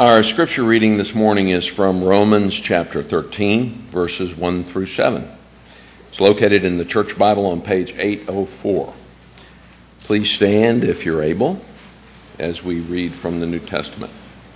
Our scripture reading this morning is from Romans chapter 13, verses 1 through 7. It's located in the Church Bible on page 804. Please stand if you're able as we read from the New Testament.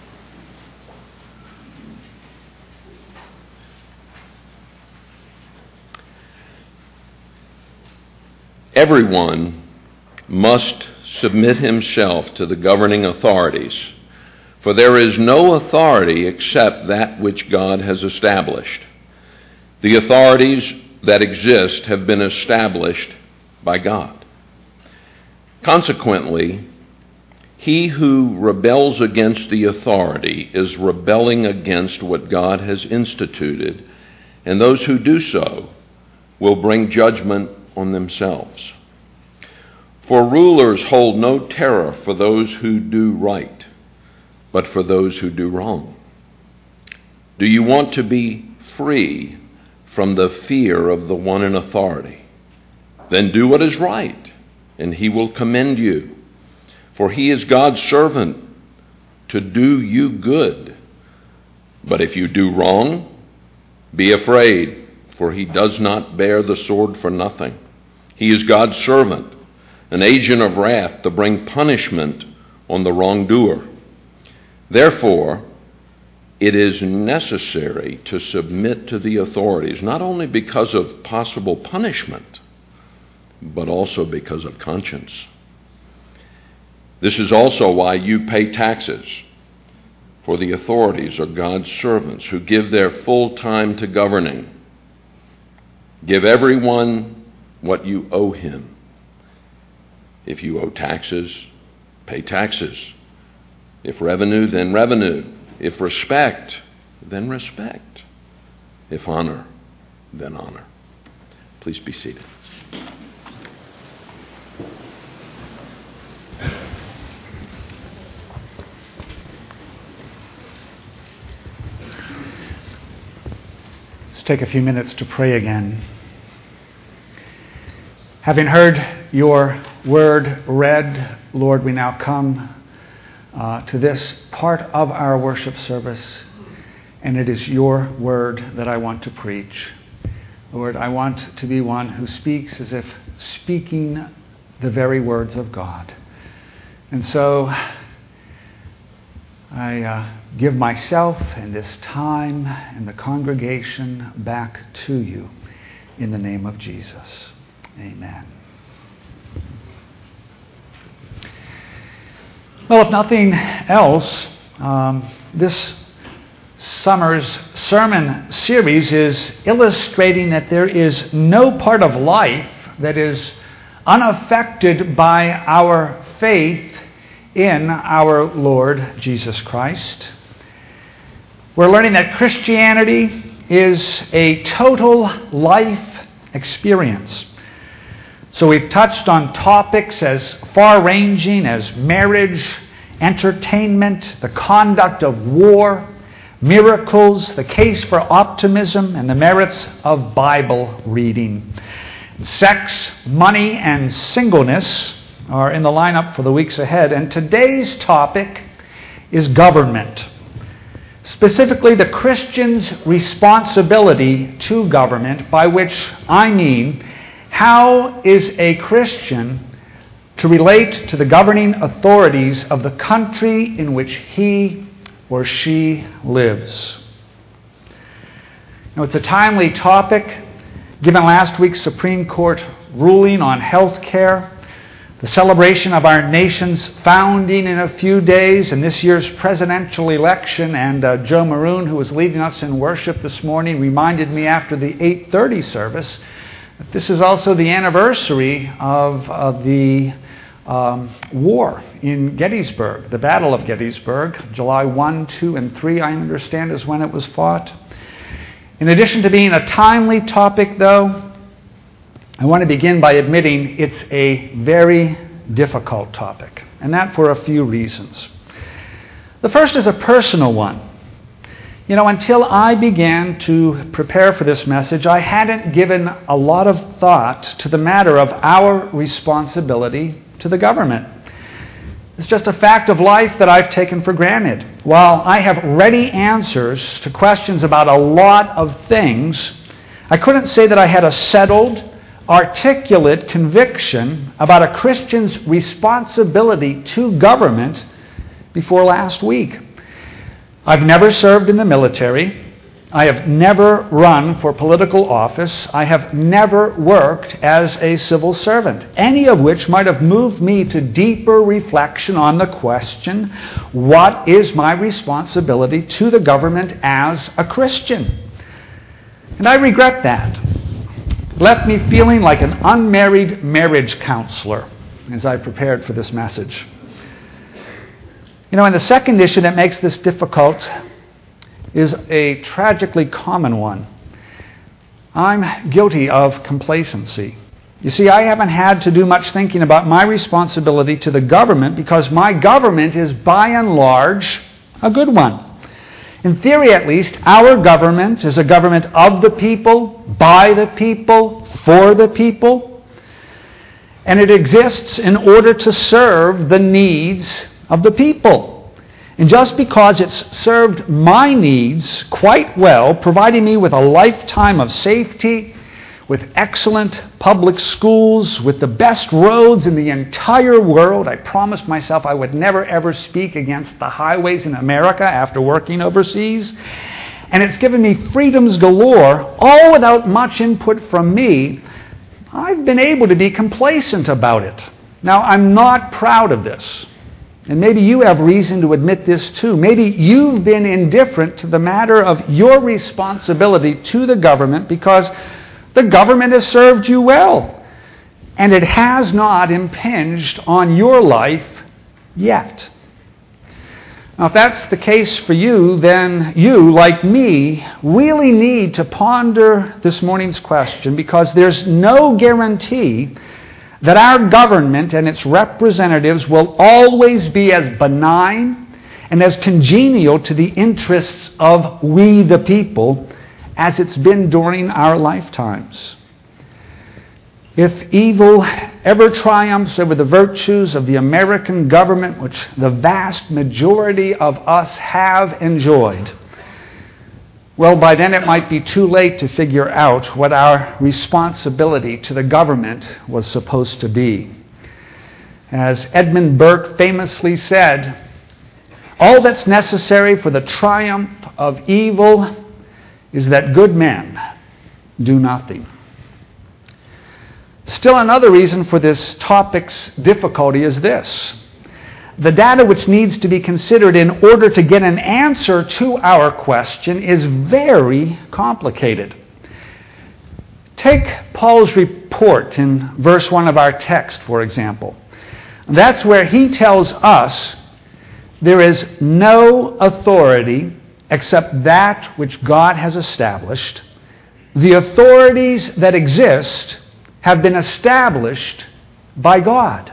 Everyone must submit himself to the governing authorities, for there is no authority except that which God has established. The authorities that exist have been established by God. Consequently, he who rebels against the authority is rebelling against what God has instituted, and those who do so will bring judgment on themselves. For rulers hold no terror for those who do right, but for those who do wrong. Do you want to be free from the fear of the one in authority? Then do what is right, and he will commend you. For he is God's servant to do you good. But if you do wrong, be afraid, for he does not bear the sword for nothing. He is God's servant, an agent of wrath to bring punishment on the wrongdoer. Therefore, it is necessary to submit to the authorities, not only because of possible punishment, but also because of conscience. This is also why you pay taxes, for the authorities are God's servants who give their full time to governing. Give everyone what you owe him. If you owe taxes, pay taxes. If revenue, then revenue. If respect, then respect. If honor, then honor. Please be seated. Let's take a few minutes to pray again. Having heard your word read, Lord, we now come to this part of our worship service, and it is your word that I want to preach. Lord, I want to be one who speaks as if speaking the very words of God. And so I give myself and this time and the congregation back to you in the name of Jesus. Amen. Well, if nothing else, this summer's sermon series is illustrating that there is no part of life that is unaffected by our faith in our Lord Jesus Christ. We're learning that Christianity is a total life experience. So we've touched on topics as far-ranging as marriage, entertainment, the conduct of war, miracles, the case for optimism, and the merits of Bible reading. Sex, money, and singleness are in the lineup for the weeks ahead. And today's topic is government. Specifically, the Christian's responsibility to government, by which I mean, how is a Christian to relate to the governing authorities of the country in which he or she lives? Now, it's a timely topic, given last week's Supreme Court ruling on health care, the celebration of our nation's founding in a few days, and this year's presidential election. And Joe Maroon, who was leading us in worship this morning, reminded me after the 8:30 service that this is also the anniversary of the war in Gettysburg, the Battle of Gettysburg. July 1, 2, and 3, I understand, is when it was fought. In addition to being a timely topic, though, I want to begin by admitting it's a very difficult topic, and that for a few reasons. The first is a personal one. Until I began to prepare for this message, I hadn't given a lot of thought to the matter of our responsibility to the government. It's just a fact of life that I've taken for granted. While I have ready answers to questions about a lot of things, I couldn't say that I had a settled, articulate conviction about a Christian's responsibility to government before last week. I've never served in the military. I have never run for political office. I have never worked as a civil servant, any of which might have moved me to deeper reflection on the question, what is my responsibility to the government as a Christian? And I regret that. It left me feeling like an unmarried marriage counselor as I prepared for this message. And the second issue that makes this difficult is a tragically common one. I'm guilty of complacency. You see, I haven't had to do much thinking about my responsibility to the government because my government is by and large a good one. In theory, at least, our government is a government of the people, by the people, for the people. And it exists in order to serve the needs of the people. And just because it's served my needs quite well, providing me with a lifetime of safety, with excellent public schools, with the best roads in the entire world. I promised myself I would never ever speak against the highways in America after working overseas. And it's given me freedoms galore, all without much input from me. I've been able to be complacent about it. Now, I'm not proud of this. And maybe you have reason to admit this too. Maybe you've been indifferent to the matter of your responsibility to the government because the government has served you well, and it has not impinged on your life yet. Now, if that's the case for you, then you, like me, really need to ponder this morning's question because there's no guarantee that our government and its representatives will always be as benign and as congenial to the interests of we the people as it's been during our lifetimes. If evil ever triumphs over the virtues of the American government, which the vast majority of us have enjoyed, well, by then it might be too late to figure out what our responsibility to the government was supposed to be. As Edmund Burke famously said, all that's necessary for the triumph of evil is that good men do nothing. Still another reason for this topic's difficulty is this. The data which needs to be considered in order to get an answer to our question is very complicated. Take Paul's report in verse 1 of our text, for example. That's where he tells us there is no authority except that which God has established. The authorities that exist have been established by God.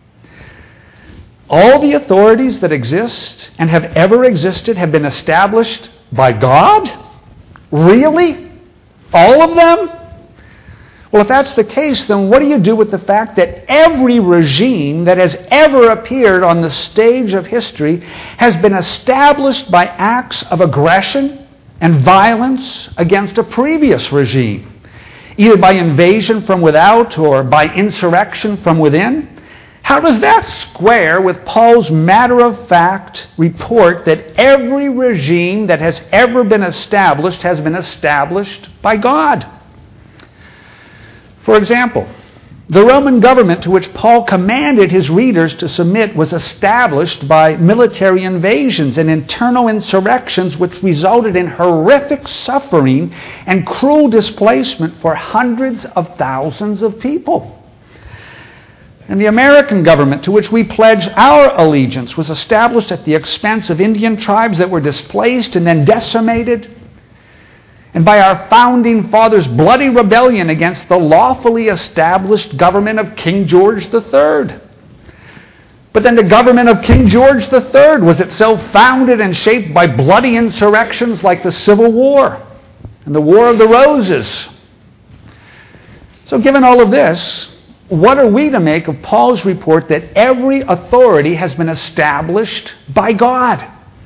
All the authorities that exist and have ever existed have been established by God? Really? All of them? Well, if that's the case, then what do you do with the fact that every regime that has ever appeared on the stage of history has been established by acts of aggression and violence against a previous regime, either by invasion from without or by insurrection from within? How does that square with Paul's matter-of-fact report that every regime that has ever been established has been established by God? For example, the Roman government to which Paul commanded his readers to submit was established by military invasions and internal insurrections which resulted in horrific suffering and cruel displacement for hundreds of thousands of people. And the American government to which we pledge our allegiance was established at the expense of Indian tribes that were displaced and then decimated, and by our founding fathers' bloody rebellion against the lawfully established government of King George III. But then the government of King George III was itself founded and shaped by bloody insurrections like the Civil War and the War of the Roses. So given all of this, what are we to make of Paul's report that every authority has been established by God?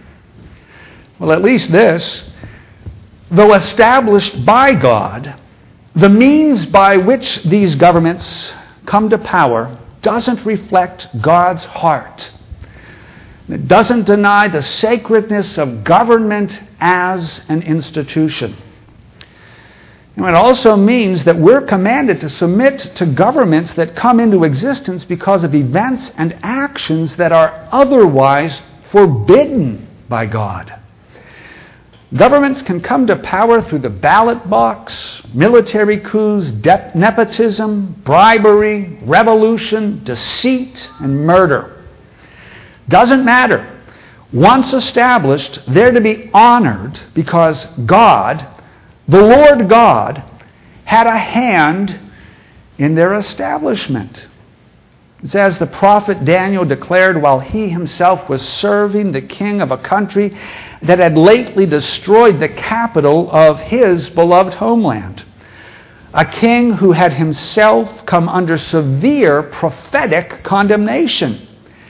Well, at least this: though established by God, the means by which these governments come to power doesn't reflect God's heart. It doesn't deny the sacredness of government as an institution. And it also means that we're commanded to submit to governments that come into existence because of events and actions that are otherwise forbidden by God. Governments can come to power through the ballot box, military coups, nepotism, bribery, revolution, deceit, and murder. Doesn't matter. Once established, they're to be honored because God, the Lord God, had a hand in their establishment. It's as the prophet Daniel declared while he himself was serving the king of a country that had lately destroyed the capital of his beloved homeland. A king who had himself come under severe prophetic condemnation.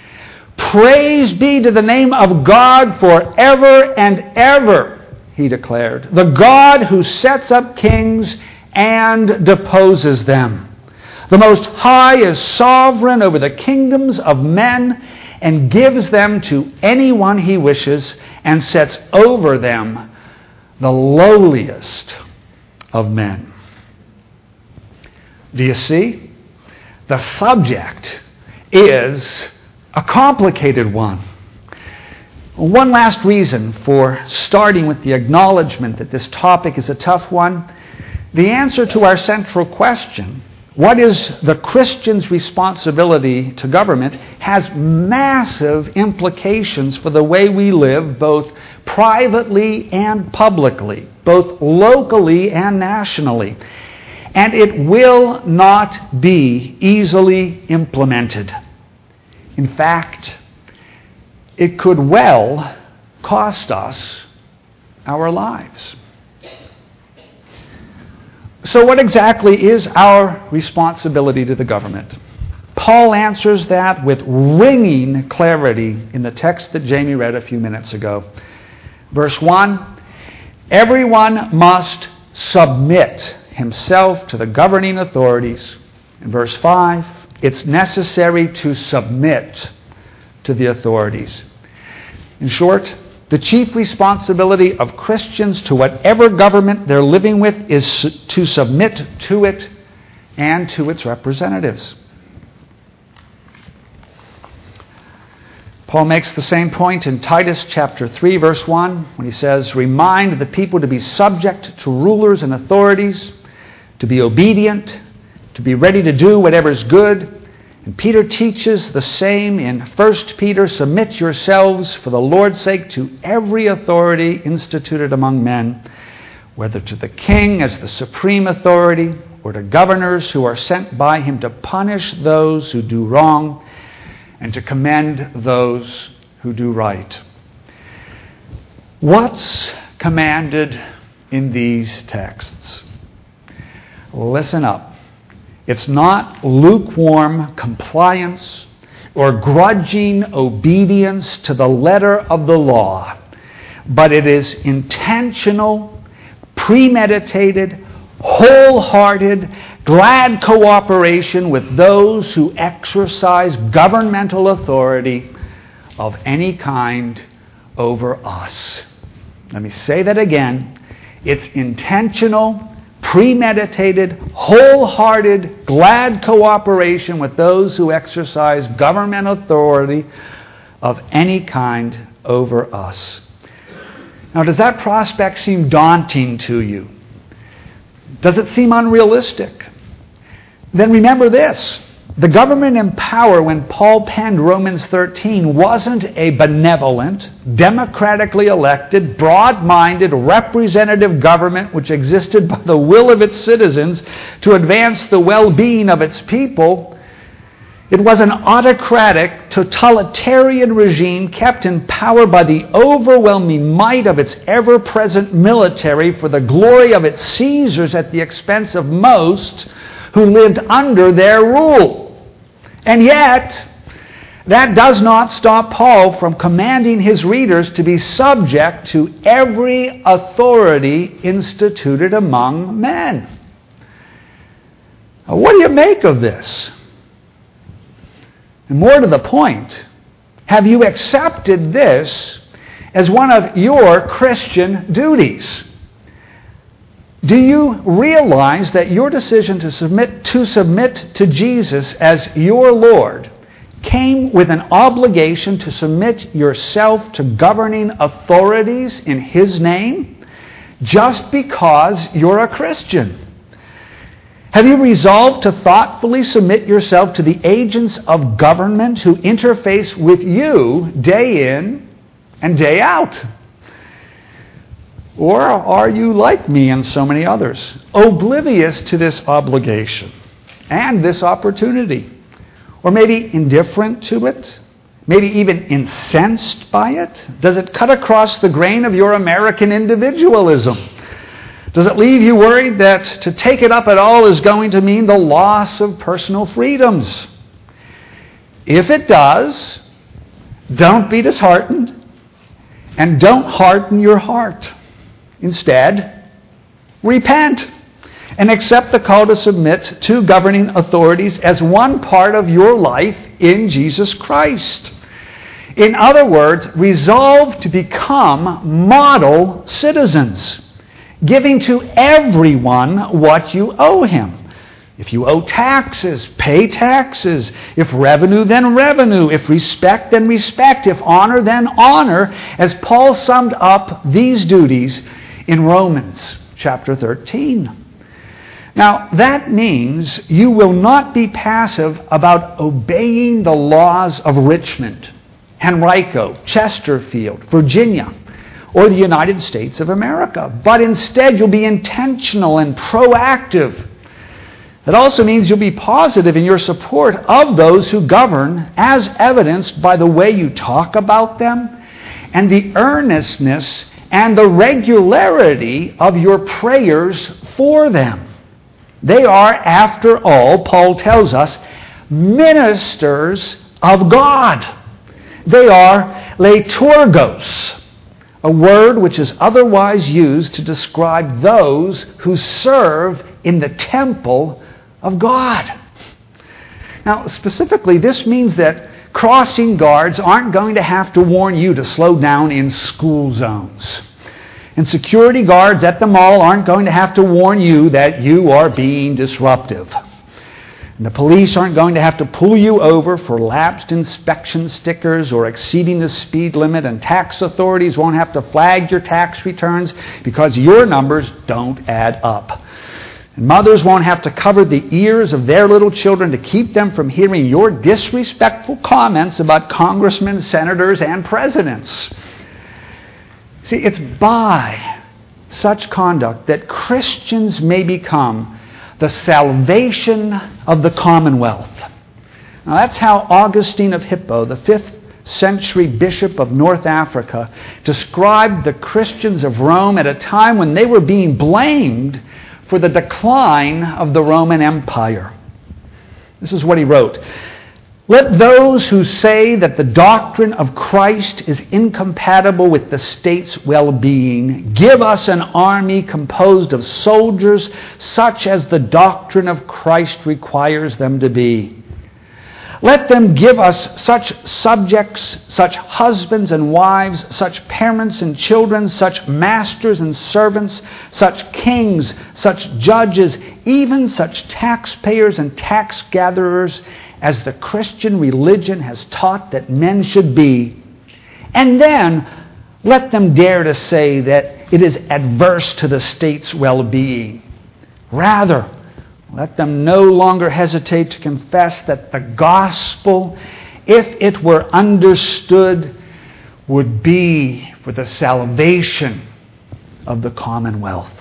Praise be to the name of God forever and ever, he declared. The God who sets up kings and deposes them. The Most High is sovereign over the kingdoms of men and gives them to anyone he wishes and sets over them the lowliest of men. Do you see? The subject is a complicated one. One last reason for starting with the acknowledgement that this topic is a tough one. The answer to our central question, what is the Christian's responsibility to government, has massive implications for the way we live, both privately and publicly, both locally and nationally. And it will not be easily implemented. In fact, it could well cost us our lives. So what exactly is our responsibility to the government? Paul answers that with ringing clarity in the text that Jamie read a few minutes ago. Verse 1, everyone must submit himself to the governing authorities. In verse 5, it's necessary to submit to the authorities. In short, the chief responsibility of Christians to whatever government they're living with is to submit to it and to its representatives. Paul makes the same point in Titus chapter 3, verse 1, when he says, remind the people to be subject to rulers and authorities, to be obedient, to be ready to do whatever is good. And Peter teaches the same in 1 Peter, submit yourselves for the Lord's sake to every authority instituted among men, whether to the king as the supreme authority or to governors who are sent by him to punish those who do wrong and to commend those who do right. What's commanded in these texts? Listen up. It's not lukewarm compliance or grudging obedience to the letter of the law, but it is intentional, premeditated, wholehearted, glad cooperation with those who exercise governmental authority of any kind over us. Let me say that again. It's intentional, premeditated, wholehearted, glad cooperation with those who exercise government authority of any kind over us. Now, does that prospect seem daunting to you? Does it seem unrealistic? Then remember this. The government in power when Paul penned Romans 13 wasn't a benevolent, democratically elected, broad-minded, representative government which existed by the will of its citizens to advance the well-being of its people. It was an autocratic, totalitarian regime kept in power by the overwhelming might of its ever-present military for the glory of its Caesars at the expense of most who lived under their rule. And yet, that does not stop Paul from commanding his readers to be subject to every authority instituted among men. Now, what do you make of this? And more to the point, have you accepted this as one of your Christian duties? Do you realize that your decision to submit to Jesus as your Lord came with an obligation to submit yourself to governing authorities in His name just because you're a Christian? Have you resolved to thoughtfully submit yourself to the agents of government who interface with you day in and day out? Or are you like me and so many others, oblivious to this obligation and this opportunity? Or maybe indifferent to it? Maybe even incensed by it? Does it cut across the grain of your American individualism? Does it leave you worried that to take it up at all is going to mean the loss of personal freedoms? If it does, don't be disheartened and don't harden your heart. Instead, repent and accept the call to submit to governing authorities as one part of your life in Jesus Christ. In other words, resolve to become model citizens, giving to everyone what you owe him. If you owe taxes, pay taxes. If revenue, then revenue. If respect, then respect. If honor, then honor, as Paul summed up these duties in Romans chapter 13. Now, that means you will not be passive about obeying the laws of Richmond, Henrico, Chesterfield, Virginia, or the United States of America. But instead, you'll be intentional and proactive. It also means you'll be positive in your support of those who govern, as evidenced by the way you talk about them and the earnestness and the regularity of your prayers for them. They are, after all, Paul tells us, ministers of God. They are liturgos, a word which is otherwise used to describe those who serve in the temple of God. Now, specifically, this means that crossing guards aren't going to have to warn you to slow down in school zones. And security guards at the mall aren't going to have to warn you that you are being disruptive. And the police aren't going to have to pull you over for lapsed inspection stickers or exceeding the speed limit, and tax authorities won't have to flag your tax returns because your numbers don't add up. And mothers won't have to cover the ears of their little children to keep them from hearing your disrespectful comments about congressmen, senators, and presidents. See, it's by such conduct that Christians may become the salvation of the commonwealth. Now, that's how Augustine of Hippo, the 5th century bishop of North Africa, described the Christians of Rome at a time when they were being blamed for the decline of the Roman Empire. This is what he wrote. Let those who say that the doctrine of Christ is incompatible with the state's well-being give us an army composed of soldiers such as the doctrine of Christ requires them to be. Let them give us such subjects, such husbands and wives, such parents and children, such masters and servants, such kings, such judges, even such taxpayers and tax gatherers as the Christian religion has taught that men should be. And then let them dare to say that it is adverse to the state's well-being. Rather, let them no longer hesitate to confess that the gospel, if it were understood, would be for the salvation of the commonwealth.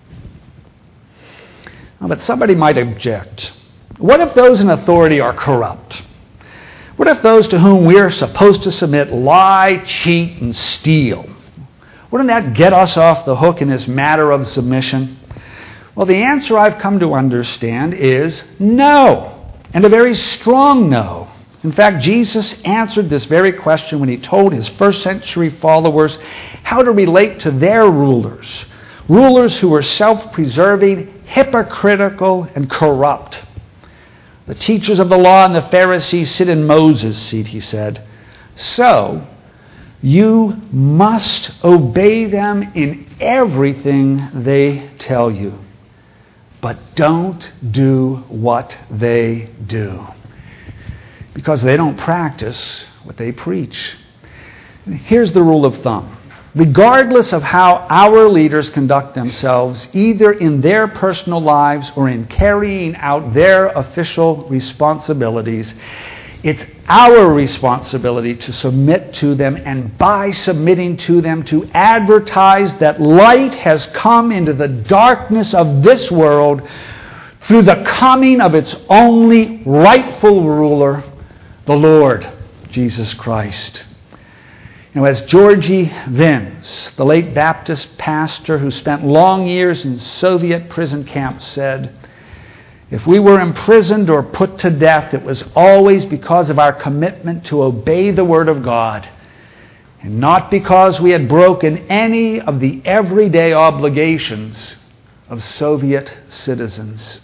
But somebody might object. What if those in authority are corrupt? What if those to whom we are supposed to submit lie, cheat, and steal? Wouldn't that get us off the hook in this matter of submission? Well, the answer I've come to understand is no, and a very strong no. In fact, Jesus answered this very question when he told his first century followers how to relate to their rulers. Rulers who were self-preserving, hypocritical, and corrupt. The teachers of the law and the Pharisees sit in Moses' seat, he said. So, you must obey them in everything they tell you. But don't do what they do. Because they don't practice what they preach. Here's the rule of thumb. Regardless of how our leaders conduct themselves, either in their personal lives or in carrying out their official responsibilities, it's our responsibility to submit to them, and by submitting to them, to advertise that light has come into the darkness of this world through the coming of its only rightful ruler, the Lord Jesus Christ. You know, as Georgy Vins, the late Baptist pastor who spent long years in Soviet prison camps, said, if we were imprisoned or put to death, it was always because of our commitment to obey the Word of God, and not because we had broken any of the everyday obligations of Soviet citizens.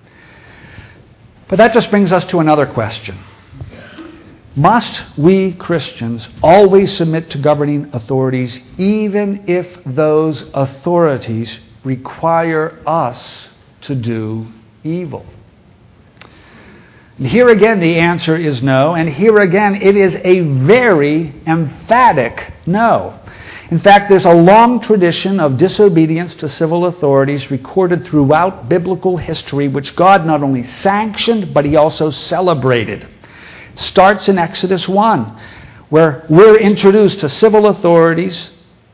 But that just brings us to another question. Must we Christians always submit to governing authorities, even if those authorities require us to do evil? And here again the answer is no, and here again it is a very emphatic no. In fact, there's a long tradition of disobedience to civil authorities recorded throughout biblical history, which God not only sanctioned, but He also celebrated. Starts in Exodus 1, where we're introduced to civil authorities.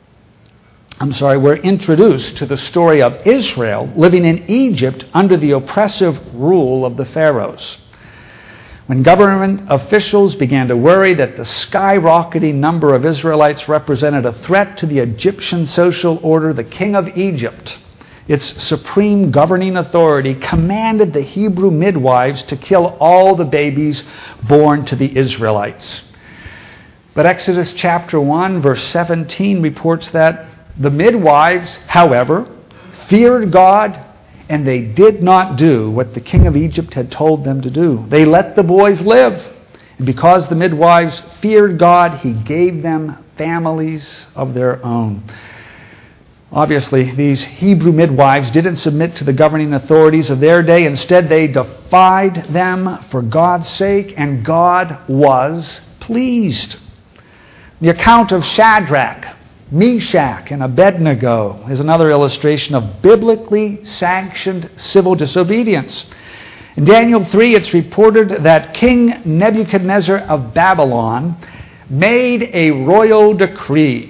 We're introduced to the story of Israel living in Egypt under the oppressive rule of the pharaohs. When government officials began to worry that the skyrocketing number of Israelites represented a threat to the Egyptian social order, the king of Egypt, its supreme governing authority, commanded the Hebrew midwives to kill all the babies born to the Israelites. But Exodus chapter 1, verse 17 reports that the midwives, however, feared God, and they did not do what the king of Egypt had told them to do. They let the boys live. And because the midwives feared God, He gave them families of their own. Obviously, these Hebrew midwives didn't submit to the governing authorities of their day. Instead, they defied them for God's sake, and God was pleased. The account of Shadrach, Meshach, and Abednego is another illustration of biblically sanctioned civil disobedience. In Daniel 3, it's reported that King Nebuchadnezzar of Babylon made a royal decree.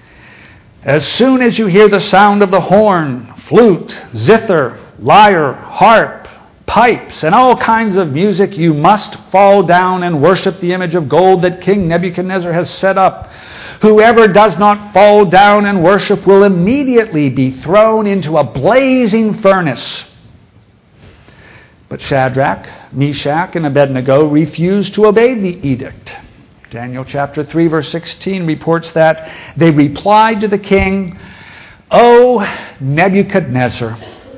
As soon as you hear the sound of the horn, flute, zither, lyre, harp, pipes, and all kinds of music, you must fall down and worship the image of gold that King Nebuchadnezzar has set up. Whoever does not fall down and worship will immediately be thrown into a blazing furnace. But Shadrach, Meshach, and Abednego refused to obey the edict. Daniel chapter 3, verse 16 reports that they replied to the king, "O Nebuchadnezzar,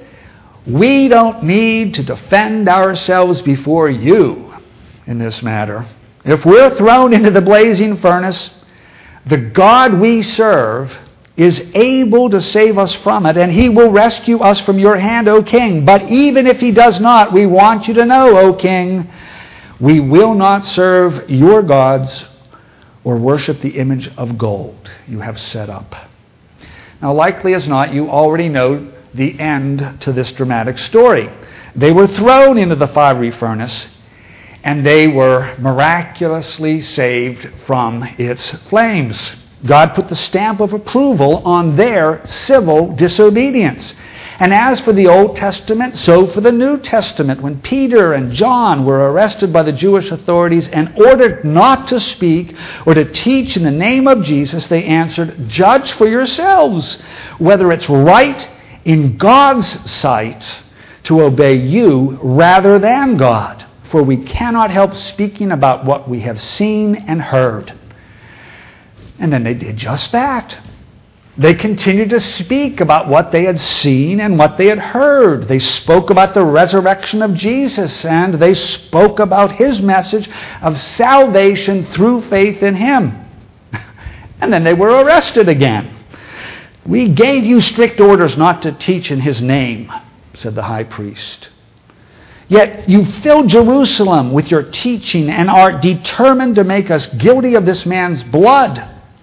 we don't need to defend ourselves before you in this matter. If we're thrown into the blazing furnace, the God we serve is able to save us from it, and He will rescue us from your hand, O king. But even if He does not, we want you to know, O king, we will not serve your gods or worship the image of gold you have set up." Now, likely as not, you already know the end to this dramatic story. They were thrown into the fiery furnace, and they were miraculously saved from its flames. God put the stamp of approval on their civil disobedience. And as for the Old Testament, so for the New Testament. When Peter and John were arrested by the Jewish authorities and ordered not to speak or to teach in the name of Jesus, they answered, "Judge for yourselves whether it's right in God's sight to obey you rather than God, for we cannot help speaking about what we have seen and heard. And then they did just that. They continued to speak about what they had seen and what they had heard. They spoke about the resurrection of Jesus, and they spoke about his message of salvation through faith in him. And then they were arrested again. "We gave you strict orders not to teach in his name," said the high priest. "Yet you filled Jerusalem with your teaching and are determined to make us guilty of this man's blood."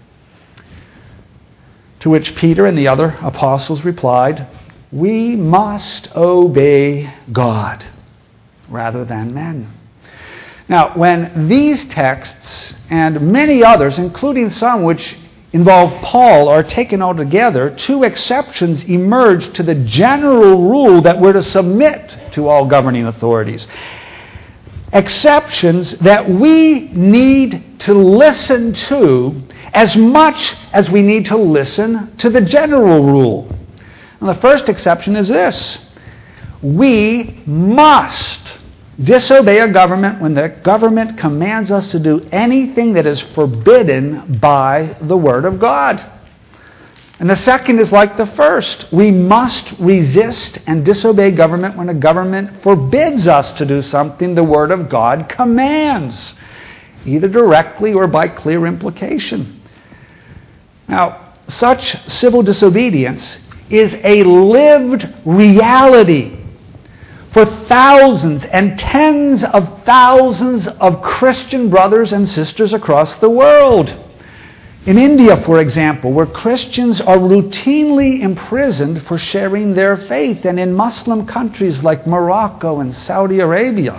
To which Peter and the other apostles replied, "We must obey God rather than men." Now, when these texts and many others, including some which involve Paul, are taken all together, two exceptions emerge to the general rule that we're to submit to all governing authorities. Exceptions that we need to listen to as much as we need to listen to the general rule. And the first exception is this: we must disobey a government when the government commands us to do anything that is forbidden by the Word of God. And the second is like the first. We must resist and disobey government when a government forbids us to do something the Word of God commands, either directly or by clear implication. Now, such civil disobedience is a lived reality for thousands and tens of thousands of Christian brothers and sisters across the world. In India, for example, where Christians are routinely imprisoned for sharing their faith, and in Muslim countries like Morocco and Saudi Arabia.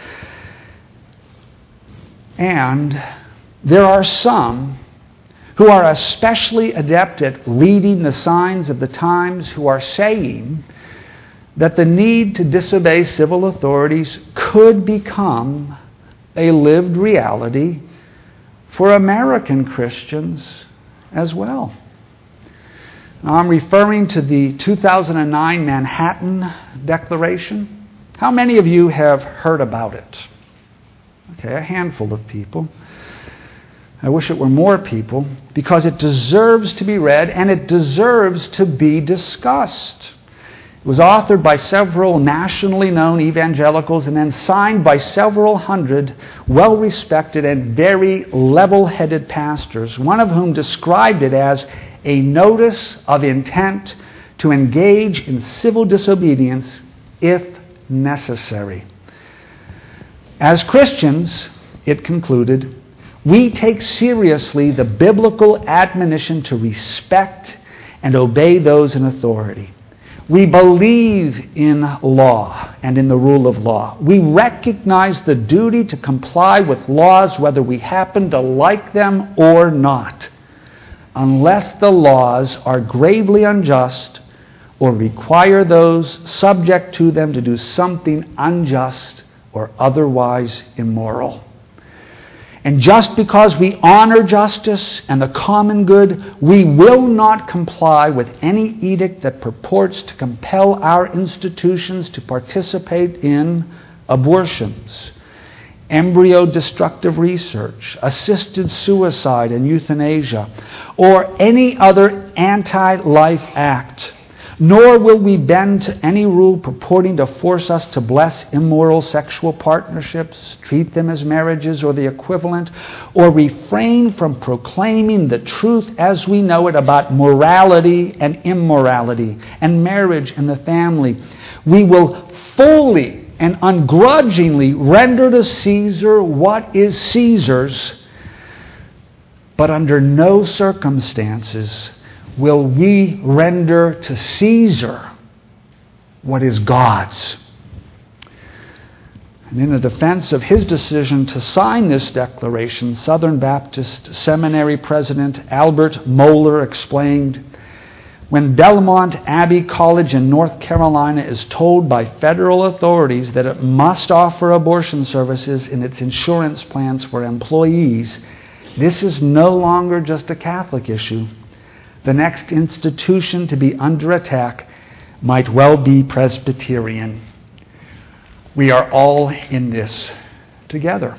And there are some who are especially adept at reading the signs of the times, who are saying that the need to disobey civil authorities could become a lived reality for American Christians as well. Now, I'm referring to the 2009 Manhattan Declaration. How many of you have heard about it? Okay, a handful of people. I wish it were more people, because it deserves to be read and it deserves to be discussed. It was authored by several nationally known evangelicals and then signed by several hundred well-respected and very level-headed pastors, one of whom described it as a notice of intent to engage in civil disobedience if necessary. As Christians, it concluded, we take seriously the biblical admonition to respect and obey those in authority. We believe in law and in the rule of law. We recognize the duty to comply with laws whether we happen to like them or not, unless the laws are gravely unjust or require those subject to them to do something unjust or otherwise immoral. And just because we honor justice and the common good, we will not comply with any edict that purports to compel our institutions to participate in abortions, embryo-destructive research, assisted suicide and euthanasia, or any other anti-life act. Nor will we bend to any rule purporting to force us to bless immoral sexual partnerships, treat them as marriages or the equivalent, or refrain from proclaiming the truth as we know it about morality and immorality and marriage and the family. We will fully and ungrudgingly render to Caesar what is Caesar's, but under no circumstances will we render to Caesar what is God's. And in the defense of his decision to sign this declaration, Southern Baptist Seminary President Albert Mohler explained, when Belmont Abbey College in North Carolina is told by federal authorities that it must offer abortion services in its insurance plans for employees, this is no longer just a Catholic issue. The next institution to be under attack might well be Presbyterian. We are all in this together.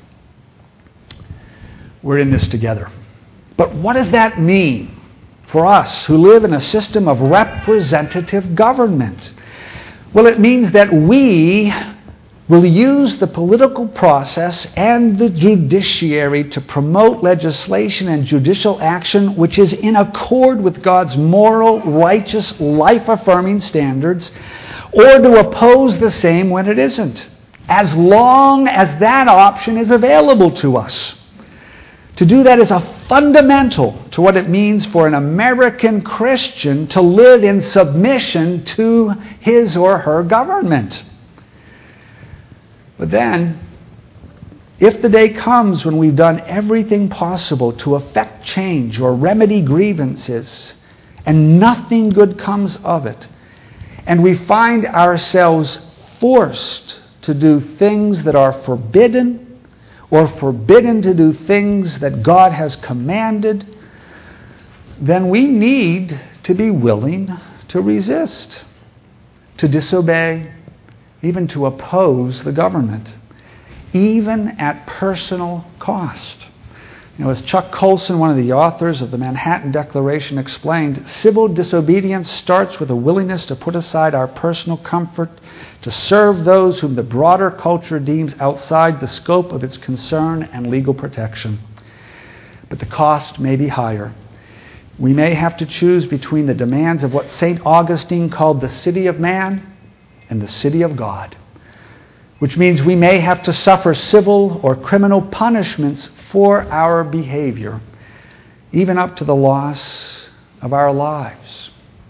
We're in this together. But what does that mean for us who live in a system of representative government? Well, it means that we will use the political process and the judiciary to promote legislation and judicial action which is in accord with God's moral, righteous, life-affirming standards, or to oppose the same when it isn't, as long as that option is available to us. To do that is a fundamental to what it means for an American Christian to live in submission to his or her government. But then, if the day comes when we've done everything possible to effect change or remedy grievances, and nothing good comes of it, and we find ourselves forced to do things that are forbidden, or forbidden to do things that God has commanded, then we need to be willing to resist, to disobey, even to oppose the government, even at personal cost. As Chuck Colson, one of the authors of the Manhattan Declaration, explained, civil disobedience starts with a willingness to put aside our personal comfort to serve those whom the broader culture deems outside the scope of its concern and legal protection. But the cost may be higher. We may have to choose between the demands of what St. Augustine called the city of man and the city of God, which means we may have to suffer civil or criminal punishments for our behavior, even up to the loss of our lives.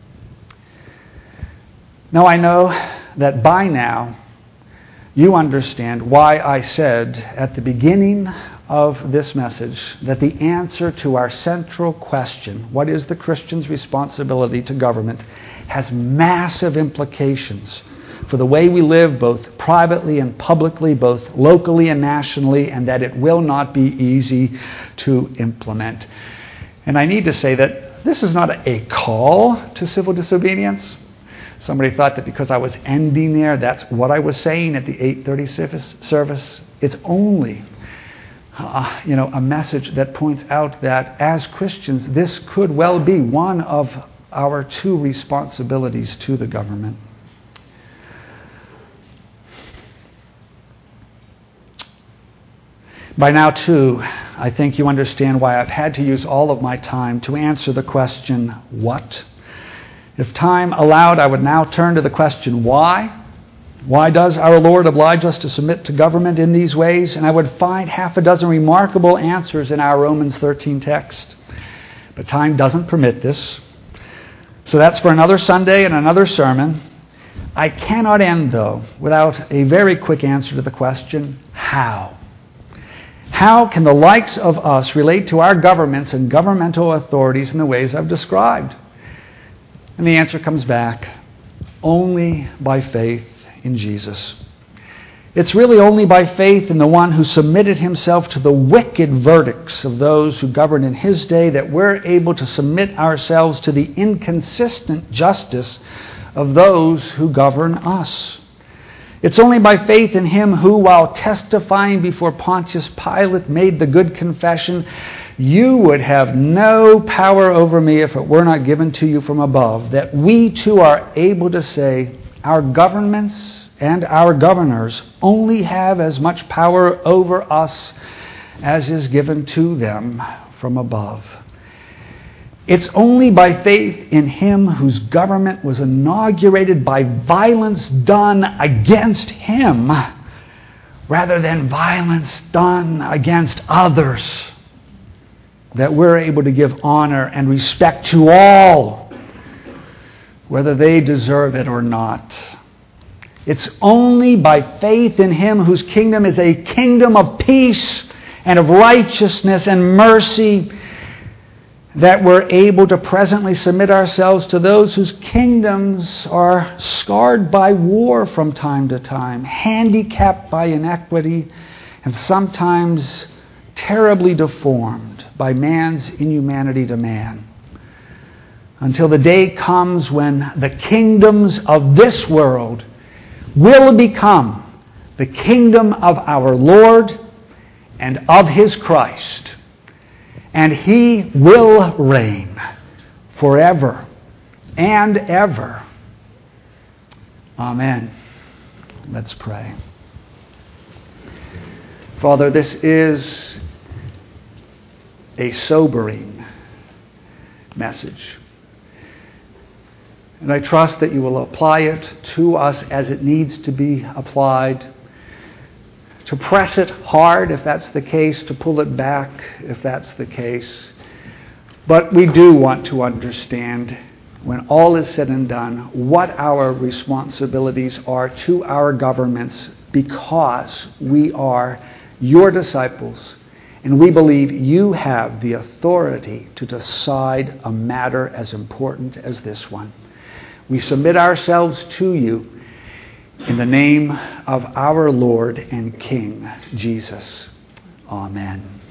Now, I know that by now you understand why I said at the beginning of this message that the answer to our central question, what is the Christian's responsibility to government, has massive implications for the way we live both privately and publicly, both locally and nationally, and that it will not be easy to implement. And I need to say that this is not a call to civil disobedience. Somebody thought that because I was ending there, that's what I was saying at the 8:30 service. It's only a message that points out that as Christians, this could well be one of our two responsibilities to the government. By now, too, I think you understand why I've had to use all of my time to answer the question, what? If time allowed, I would now turn to the question, why? Why does our Lord oblige us to submit to government in these ways? And I would find half a dozen remarkable answers in our Romans 13 text. But time doesn't permit this. So that's for another Sunday and another sermon. I cannot end, though, without a very quick answer to the question, how? How can the likes of us relate to our governments and governmental authorities in the ways I've described? And the answer comes back, only by faith in Jesus. It's really only by faith in the one who submitted himself to the wicked verdicts of those who governed in his day that we're able to submit ourselves to the inconsistent justice of those who govern us. It's only by faith in him who, while testifying before Pontius Pilate, made the good confession, "You would have no power over me if it were not given to you from above," that we too are able to say, our governments and our governors only have as much power over us as is given to them from above. It's only by faith in him whose government was inaugurated by violence done against him rather than violence done against others that we're able to give honor and respect to all, whether they deserve it or not. It's only by faith in him whose kingdom is a kingdom of peace and of righteousness and mercy that we're able to presently submit ourselves to those whose kingdoms are scarred by war from time to time, handicapped by inequity, and sometimes terribly deformed by man's inhumanity to man. until the day comes when the kingdoms of this world will become the kingdom of our Lord and of His Christ. And He will reign forever and ever. Amen. Let's pray. Father, this is a sobering message. And I trust that you will apply it to us as it needs to be applied, to press it hard if that's the case, to pull it back if that's the case. But we do want to understand, when all is said and done, what our responsibilities are to our governments, because we are your disciples, and we believe you have the authority to decide a matter as important as this one. We submit ourselves to you in the name of our Lord and King, Jesus. Amen.